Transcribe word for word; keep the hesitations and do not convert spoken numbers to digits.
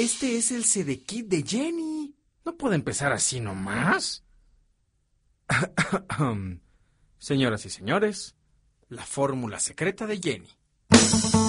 Este es el Sedekit de Jenny. ¿No puede empezar así nomás? Señoras y señores, la fórmula secreta de Jenny.